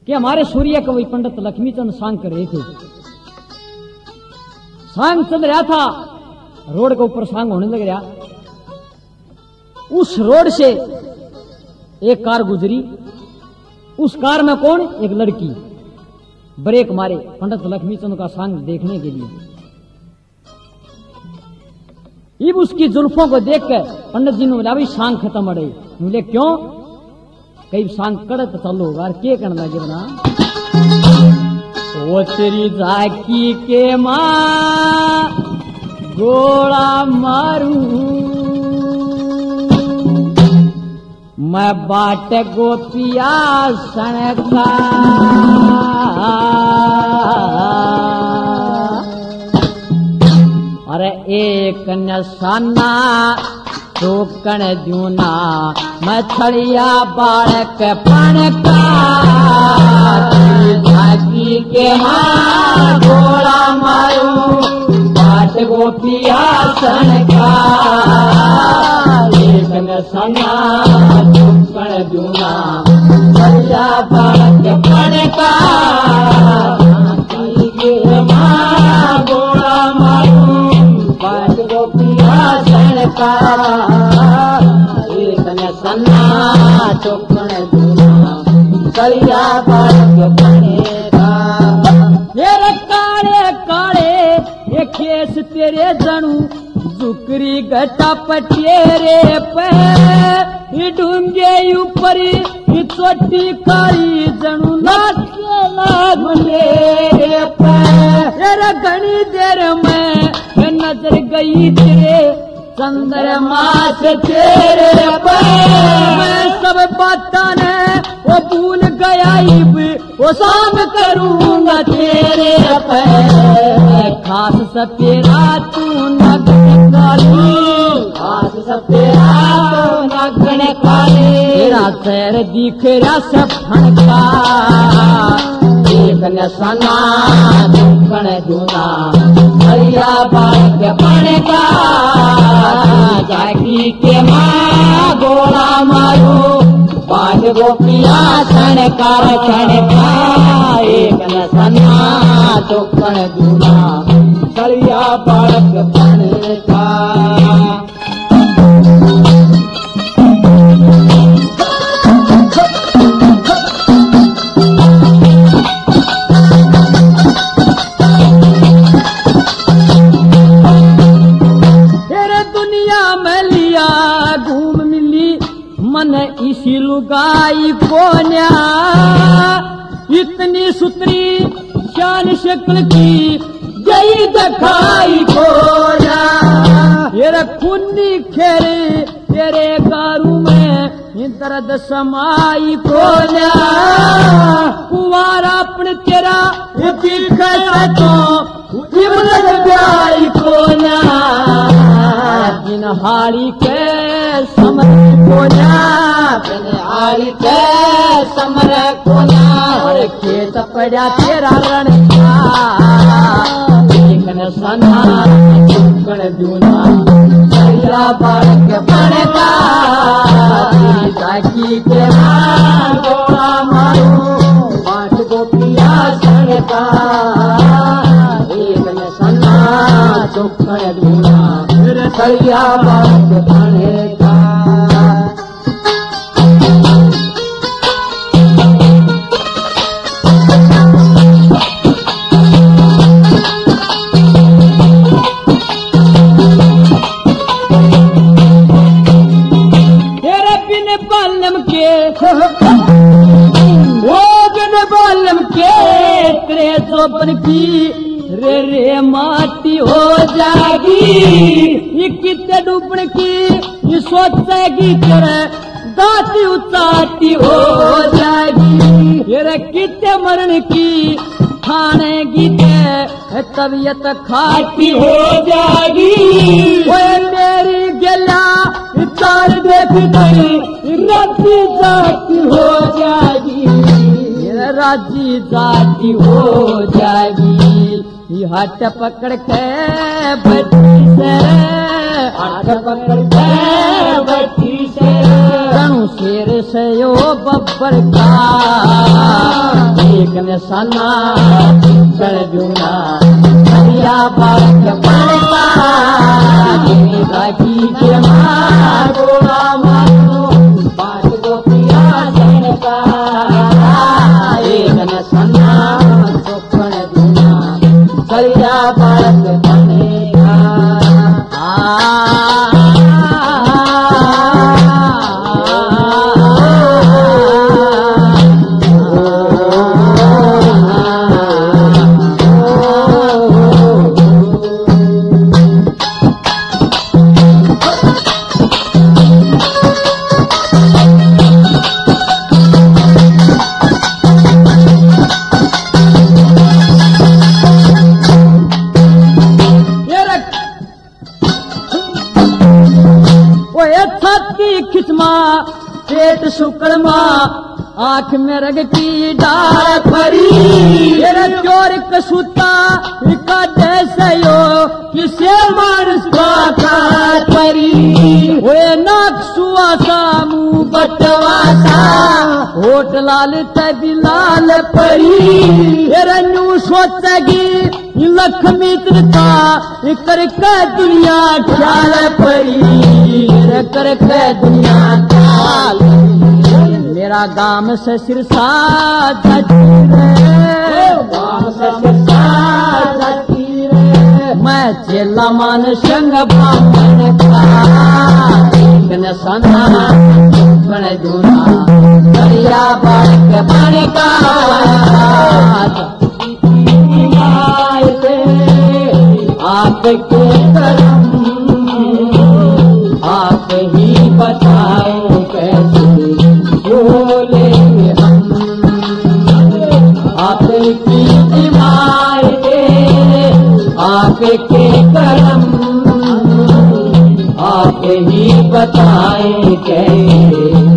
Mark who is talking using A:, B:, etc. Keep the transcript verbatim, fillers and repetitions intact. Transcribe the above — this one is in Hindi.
A: कि हमारे सूर्य कवि पंडित लक्ष्मीचंद सांग कर रहे थे। सांग चल रहा था, रोड के ऊपर सांग होने लग रहा। उस रोड से एक कार गुजरी, उस कार में कौन? एक लड़की। ब्रेक मारे पंडित लक्ष्मीचंद का सांग देखने के लिए। इब उसकी जुल्फों को देखकर पंडित जी ने बोला भाई सांग खत्म हो रही। बोले क्यों? कई सांग कड़त चलो यार, के करना लगे बना। वो तेरी झाकी के मां गोला मारू, मैं बाट गोपिया सनका। अरे एक नशाना टोकन दूना, मैं छड़िया बालक पणका। झाकी के मां गोला मारू, बाट गोपिया सनका। एक नशाना टोकन दूना, छड़िया बालक पणका। झाकी के मां गोला मारू, बाट गोपिया सनका। एक नशाना टोकन दूना, छड़िया बालक पणका। ये काले काले ये केस तेरे जनू, जुकरी घटा पटेरे पे। डूंगे ऊपर चोटी काली जनू, नाचे लाग मेरे पे। घनी देर में नजर गई तेरे चंद्रमा से तेरे पे। मैं सब बातां ने वो भूल गया, वो शाम करूंगा तेरे पे। खास सपेरा तू नगन काली, खास सपेरा तू नगन काली। तेरा सैर दिख रहा सब फणका। एक नशाना टोकन दूना, छड़िया बालक पणका। झाकी के मां गोला मारू, बाट गोपिया सनका सनका। एक नशाना टोकन दूना, छड़िया बालक पणका। मन इसी लुगाई कोन्या, इतनी सुतरी शान शक्ल की गई दिखाई कोन्या। ये खूनी खेरे तेरे गारू में दर्द समाई कोन्या। कुवारा अपने तेरा प्याई कोन्या। जिन हाड़ी के समर कोन्या, हाड़ी के समर कोन्या। खेत पड़ा तेरा रण का, एक नशाना टोकन दूना, छड़िया बालक पणका। झाकी के मां गोला मारू, बाट गोपिया सनका। एक नशाना टोकन दूना, छड़िया बालक पणका। वो बिन बालम के तेरे चौपन की रे रे माटी हो जाएगी। ये कितने डूबन की ये सोचेगी तेरे दाती उचाती हो जाएगी। तेरे कितने मरण की खानेगी ते तबीयत खाटी हो जाएगी। वो मेरी गला चार देख गई राजी जाती हो जाएगी। राजी जाती हो जाएगी। हट पकड़ के बैठी से, हट पकड़ के बैठी से। शेर से यो बब्बर का एक निशाना कर दूंगा दरिया बात पड़ता की गोला मारो बात को पिया का एक निशाना तो कर दूंगा दरिया बात बनेगा खिचमा पेट शुक्रमा आंख में रग की डाल फरी चोर कसूता का जैसे यो किसे मानस बाता परी वे नाक सुआसा मुंह बटवासा होठ लाल तभी लाल परी रन्नू सोचगी लक्ष्मी त्रिता कर के दुनिया ख्याल परी कर के दुनिया ख्याल मेरा गाम से सिरसा गाम से सिरसा मैं चेला मान संग बामन का एक निशाना बन दूना दरिया बाढ़ के बन का आपके करम आप ही बताओ कैसे बोलेंगे हम आपकी इमारतें आपके करम आप ही बताएं कैसे